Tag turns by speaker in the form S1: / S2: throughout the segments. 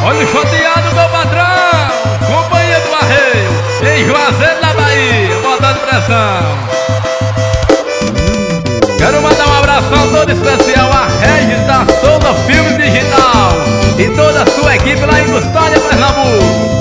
S1: Olha o choteado, meu patrão, companhia do Arreio, em Juazeiro da Bahia, botando pressão. Quero mandar um abração todo especial a Regis da Souza Filmes Digital e toda a sua equipe lá em Custódia, Pernambuco.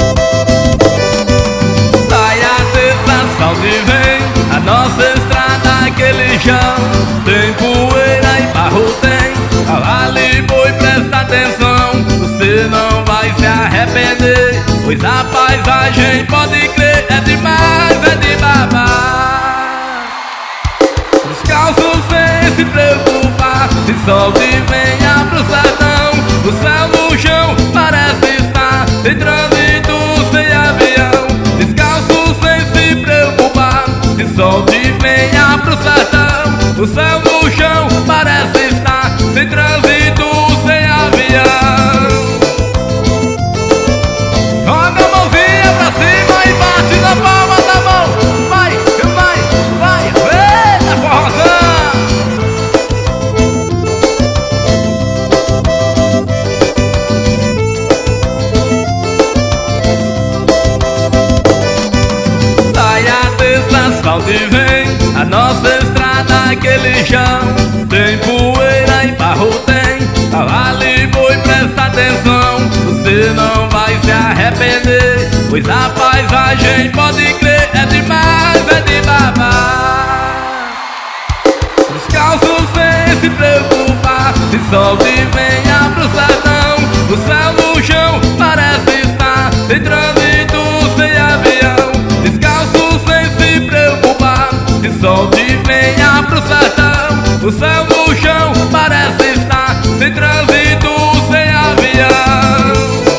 S1: Sai a terça, asfalto e vem, a nossa estrada, aquele chão, tem poeira e barro tem, cavalo, boi, presta atenção, você não vai se arrepender, pois a paisagem, pode crer, é demais, é de babar. Descalço sem se preocupar, se solte e venha pro sertão, o céu no chão parece estar em trânsito sem avião. Descalço sem se preocupar, se solte e venha pro sertão, o céu no chão parece estar sem trânsito sem avião. Joga a mãozinha pra cima e bate na palma da mão. Vai, vai, vai, eita forrozão. Sai a terça, asfalto e vem, a nossa estrada, aquele chão, tem poeira e barro tem, cavalo e boi, presta atenção, você não vai se arrepender, pois a paisagem, pode crer, é demais, é de babar. Descalço sem se preocupar, se solte e venha pro sertão, o céu no chão parece estar em trânsito sem avião. Descalço sem se preocupar, se solte e venha pro sertão, o céu no chão parece estar sem trânsito sem avião.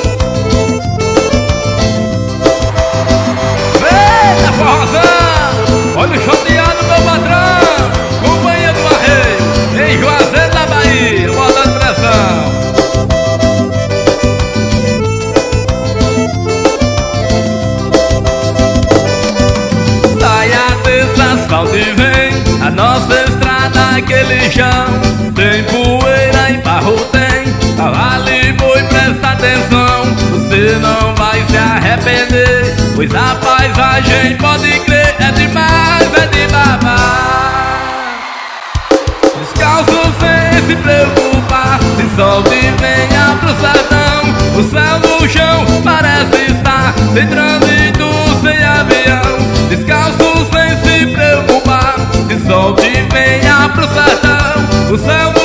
S1: Eita forrozão, olha o choteado, meu patrão, companhia do Arreio, em Juazeiro da Bahia, botando pressão. Sai a terça, asfalto e vem, a nossa estrada, aquele chão, tem poeira e barro tem, cavalo e boi, presta atenção, você não vai se arrepender, pois a paisagem, pode crer, é demais, é de babar. Descalço sem se preocupar, se solte e venha pro sertão, o céu no chão parece estar sem trânsito sem avião. Descalço sem se preocupar, se solte e venha pro sertão, o céu